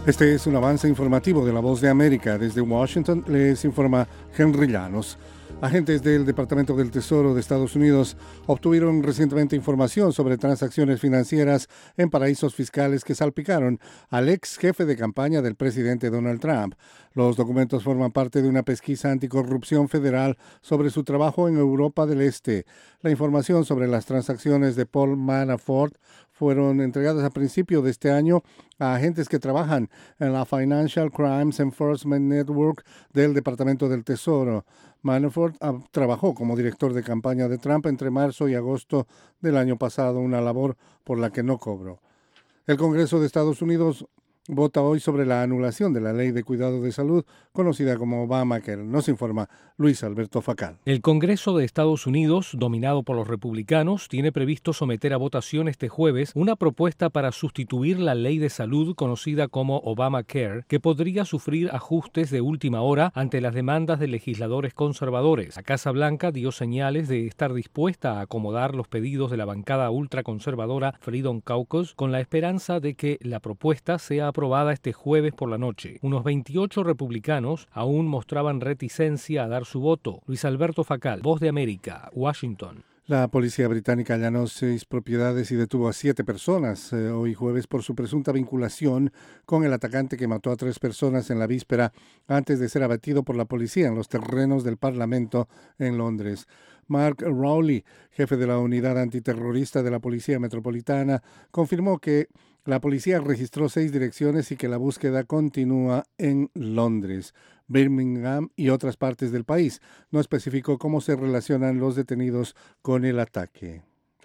Este es un avance informativo de La Voz de América. Desde Washington les informa Henry Llanos. Agentes del Departamento del Tesoro de Estados Unidos obtuvieron recientemente información sobre transacciones financieras en paraísos fiscales que salpicaron al ex jefe de campaña del presidente Donald Trump. Los documentos forman parte de una pesquisa anticorrupción federal sobre su trabajo en Europa del Este. La información sobre las transacciones de Paul Manafort fueron entregadas a principios de este año a agentes que trabajan en la Financial Crimes Enforcement Network del Departamento del Tesoro. Manafort trabajó como director de campaña de Trump entre marzo y agosto del año pasado, una labor por la que no cobró. El Congreso de Estados Unidos vota hoy sobre la anulación de la Ley de Cuidado de Salud, conocida como Obamacare. Nos informa Luis Alberto Facal. El Congreso de Estados Unidos, dominado por los republicanos, tiene previsto someter a votación este jueves una propuesta para sustituir la Ley de Salud conocida como Obamacare, que podría sufrir ajustes de última hora ante las demandas de legisladores conservadores. La Casa Blanca dio señales de estar dispuesta a acomodar los pedidos de la bancada ultraconservadora Freedom Caucus con la esperanza de que la propuesta sea aprobada este jueves por la noche. Unos 28 republicanos aún mostraban reticencia a dar su voto. Luis Alberto Facal, Voz de América, Washington. La policía británica allanó 6 propiedades y detuvo a 7 personas hoy jueves por su presunta vinculación con el atacante que mató a 3 personas en la víspera antes de ser abatido por la policía en los terrenos del Parlamento en Londres. Mark Rowley, jefe de la unidad antiterrorista de la Policía Metropolitana, confirmó que la policía registró 6 direcciones y que la búsqueda continúa en Londres, Birmingham y otras partes del país. No especificó cómo se relacionan los detenidos con el ataque.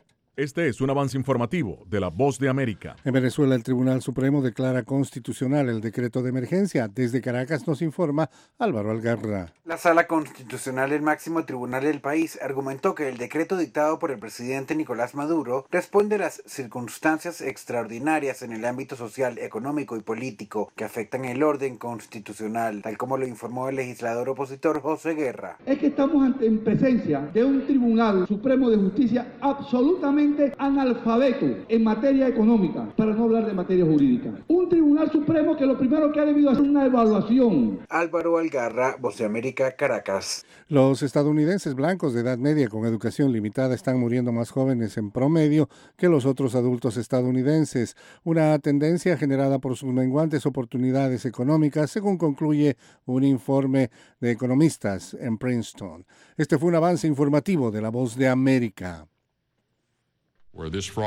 Este es un avance informativo de La Voz de América. En Venezuela, el Tribunal Supremo declara constitucional el decreto de emergencia. Desde Caracas nos informa Álvaro Algarra. La Sala Constitucional, el máximo tribunal del país, argumentó que el decreto dictado por el presidente Nicolás Maduro responde a las circunstancias extraordinarias en el ámbito social, económico y político que afectan el orden constitucional, tal como lo informó el legislador opositor José Guerra. Es que estamos en presencia de un Tribunal Supremo de Justicia absolutamente analfabeto en materia económica, para no hablar de materia jurídica. Un Tribunal Supremo que lo primero que ha debido hacer una evaluación. Álvaro Algarra, Voz de América, Caracas. Los estadounidenses blancos de edad media con educación limitada están muriendo más jóvenes en promedio que los otros adultos estadounidenses, una tendencia generada por sus menguantes oportunidades económicas, según concluye un informe de economistas en Princeton. Este fue un avance informativo de La Voz de América.